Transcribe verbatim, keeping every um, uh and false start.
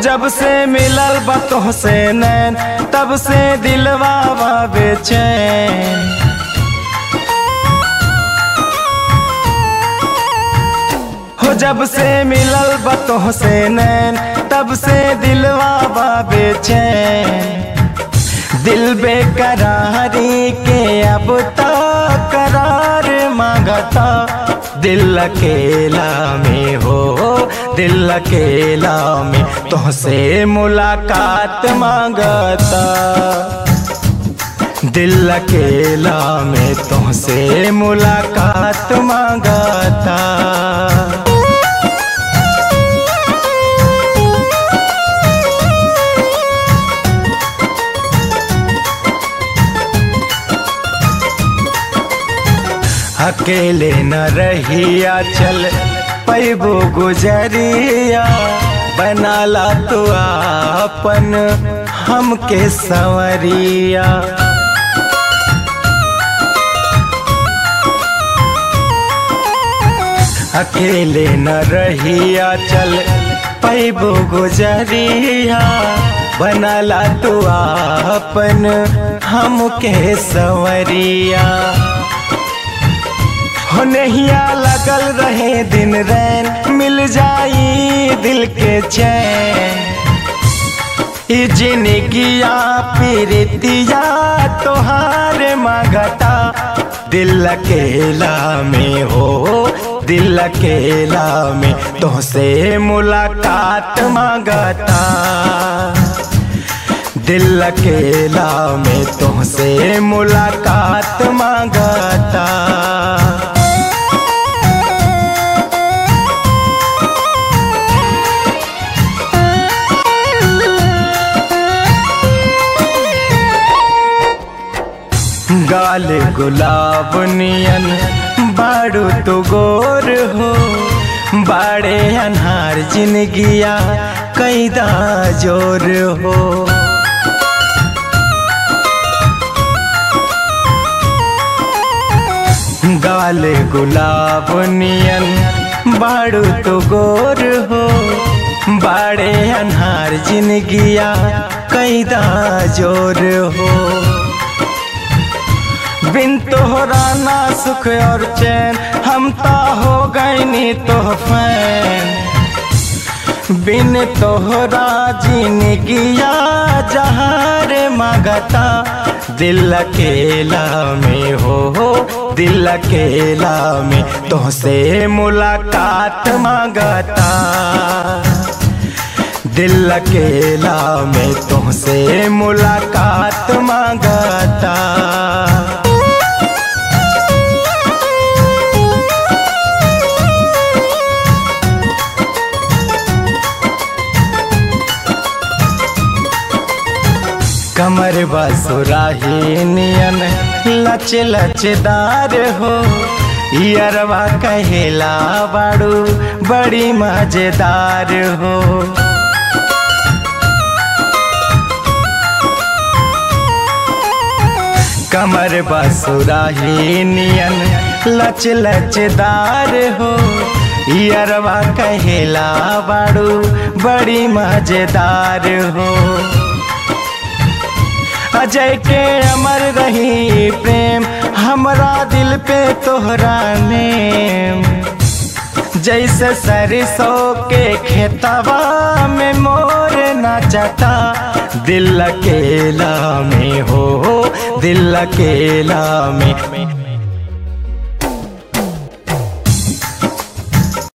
जब से मिलल बा तोहसे नैन तब से दिलवा बा बेचैन। हो जब से मिलल बा तोहसे नैन तब से दिलवा बा बेचैन। दिल बेकरारी के अब तक करार मांगता, दिल अकेला में हो दिल अकेला में तुझसे मुलाकात मांगता। दिल अकेला में तुझसे मुलाकात मांगता। अकेले न रहिया चल पैबो गुजरिया, बनाला तू आपन हमके संवरिया। अकेले न रहिया चल पैबो गुजरिया, बनाला तू आपन हमके संवरिया। हो नहिया लगल रहे दिन रैन मिल जाई दिल के चैन। ई जिंदगिया प्रीतिया तोहार मांगता, दिल अकेला में हो दिल अकेला में तुझसे मुलाकात मांगता। दिल अकेला में तुझसे मुलाकात मांगता। गाल गुलाब नियन बाड़ू तो गोर हो, बाड़े अनहार जिंदगिया कैदा जोर हो। गाल गुलाब नियन बाड़ू तो गोर हो, बाड़े अनहार जिंदगिया कैदा जोर हो। बिन तोहरा ना सुख और चैन हम ता हो गए नी तोहफैन। बिन तोहरा जिंदगिया जहार मांगता, दिल अकेला में हो दिल अकेला में तुझसे मुलाकात मांगता। दिल अकेला में तुझसे मुलाकात मांगता। कमर बसुराही नियन लच लचदार हो, यरवा कहेला बाड़ू बड़ी मजेदार हो। कमर बसुराही नियन लच लचदार हो, यरवा कहेला बाड़ू बड़ी मजेदार हो। अजय के अमर रही प्रेम हमरा दिल पे तोहरा नेम। जैसे सरसों के खेतवा में मोर नाचता, दिल अकेला में हो दिल अकेला में